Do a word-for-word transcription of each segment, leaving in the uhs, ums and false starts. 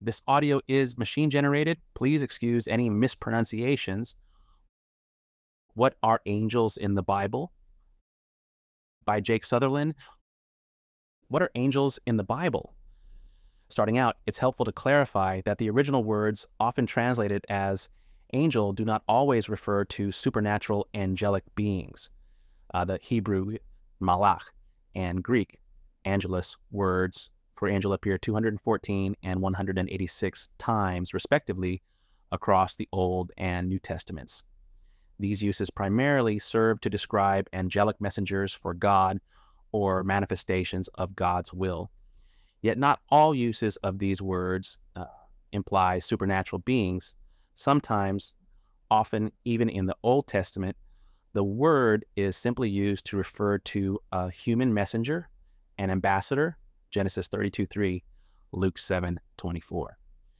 This audio is machine generated. Please excuse any mispronunciations. What are angels in the Bible? By Jake Sutherland. What are angels in the Bible? Starting out, it's helpful to clarify that the original words, often translated as angel, do not always refer to supernatural angelic beings. Uh, the Hebrew malach and Greek angelus words for angel appear two hundred fourteen and one hundred eighty-six times, respectively, across the Old and New Testaments. These uses primarily serve to describe angelic messengers for God or manifestations of God's will. Yet not all uses of these words uh, imply supernatural beings. Sometimes, often even in the Old Testament, the word is simply used to refer to a human messenger, an ambassador, Genesis thirty-two three, Luke seven twenty-four.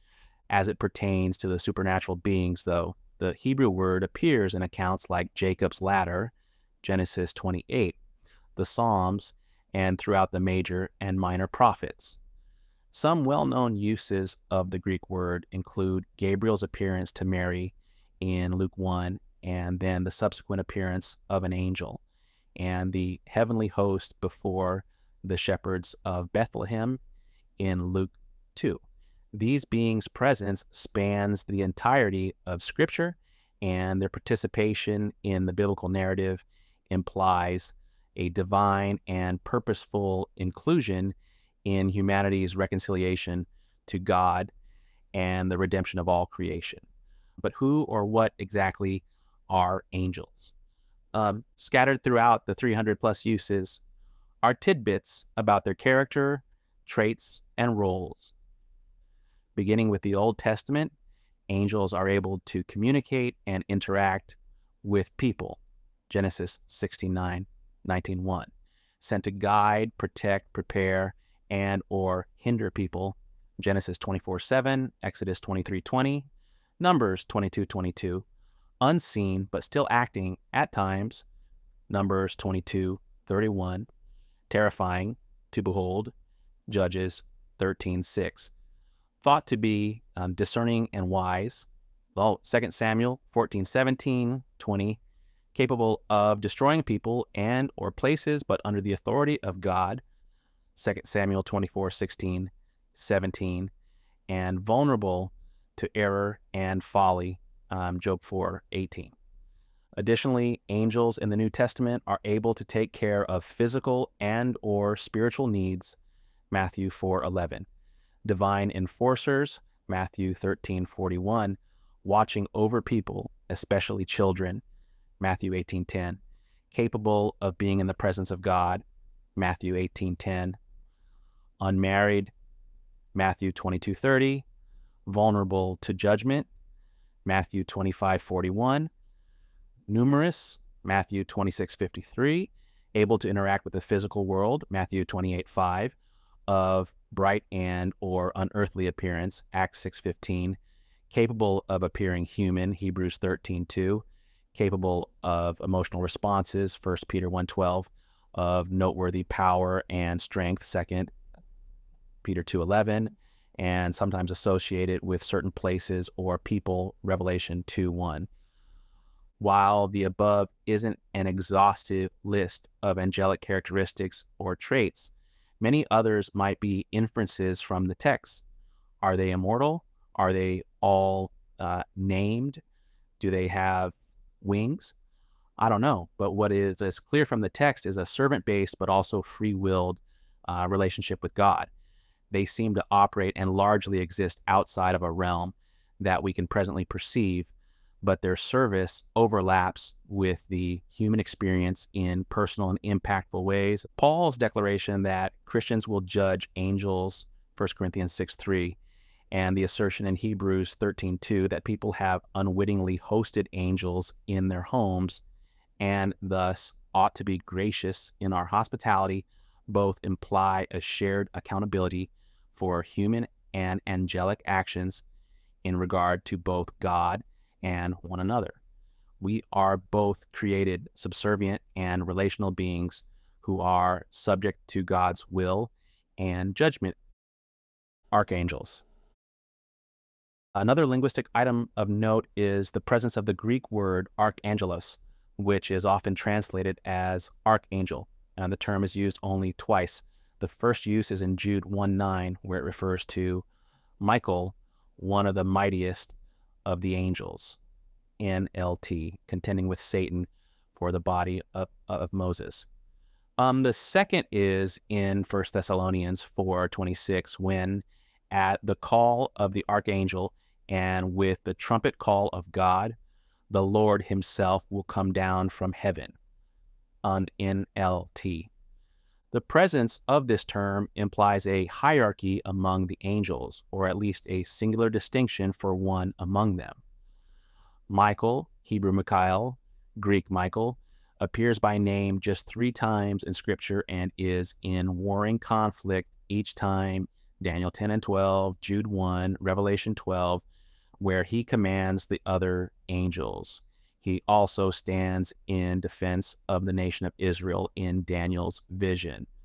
As it pertains to the supernatural beings, though, the Hebrew word appears in accounts like Jacob's ladder, Genesis twenty-eight, the Psalms, and throughout the major and minor prophets. Some well-known uses of the Greek word include Gabriel's appearance to Mary in Luke one, and then the subsequent appearance of an angel, and the heavenly host before the shepherds of Bethlehem in Luke two. These beings' presence spans the entirety of Scripture, and their participation in the biblical narrative implies a divine and purposeful inclusion in humanity's reconciliation to God and the redemption of all creation. But who or what exactly are angels? Um, scattered throughout the three hundred plus uses are tidbits about their character, traits, and roles. Beginning with the Old Testament, angels are able to communicate and interact with people. Genesis sixty-nine nineteen one. Sent to guide, protect, prepare, and or hinder people. Genesis twenty-four seven, Exodus twenty-three twenty, Numbers twenty-two twenty-two. Unseen but still acting at times. Numbers twenty-two thirty-one. Terrifying to behold. Judges thirteen six. Thought to be um, discerning and wise. Well, Second Samuel fourteen seventeen twenty. Capable of destroying people and or places, but under the authority of God. Second Samuel twenty-four sixteen seventeen. And vulnerable to error and folly. Um, Job four eighteen. Additionally, angels in the New Testament are able to take care of physical and or spiritual needs. Matthew four eleven. Divine enforcers. Matthew thirteen forty-one. Watching over people, especially children. Matthew eighteen ten. Capable of being in the presence of God. Matthew eighteen ten. Unmarried. Matthew twenty-two thirty. Vulnerable to judgment. Matthew twenty-five forty-one. Numerous. Matthew twenty-six fifty-three. Able to interact with the physical world. Matthew twenty-eight five. Of bright and or unearthly appearance. Acts six fifteen. Capable of appearing human. Hebrews thirteen two. Capable of emotional responses. First Peter one twelve. Of noteworthy power and strength. Second Peter two eleven. And sometimes associated with certain places or people. Revelation two one. While the above isn't an exhaustive list of angelic characteristics or traits, many others might be inferences from the text. Are they immortal? Are they all uh, named? Do they have wings? I don't know. But what is as clear from the text is a servant-based but also free-willed uh, relationship with God. They seem to operate and largely exist outside of a realm that we can presently perceive, but their service overlaps with the human experience in personal and impactful ways. Paul's declaration that Christians will judge angels, First Corinthians six three, and the assertion in Hebrews thirteen two that people have unwittingly hosted angels in their homes and thus ought to be gracious in our hospitality, both imply a shared accountability for human and angelic actions in regard to both God and one another. We are both created subservient and relational beings who are subject to God's will and judgment. Archangels. Another linguistic item of note is the presence of the Greek word archangelos, which is often translated as archangel, and the term is used only twice. The first use is in Jude one nine, where it refers to Michael, one of the mightiest of the angels, N L T, contending with Satan for the body of, of Moses. Um, the second is in First Thessalonians four twenty-six, when at the call of the archangel and with the trumpet call of God, the Lord himself will come down from heaven, on N L T. The presence of this term implies a hierarchy among the angels, or at least a singular distinction for one among them. Michael, Hebrew Mikhail, Greek Michael, appears by name just three times in Scripture and is in warring conflict each time: Daniel ten and twelve, Jude one, Revelation twelve, where he commands the other angels. He also stands in defense of the nation of Israel in Daniel's vision.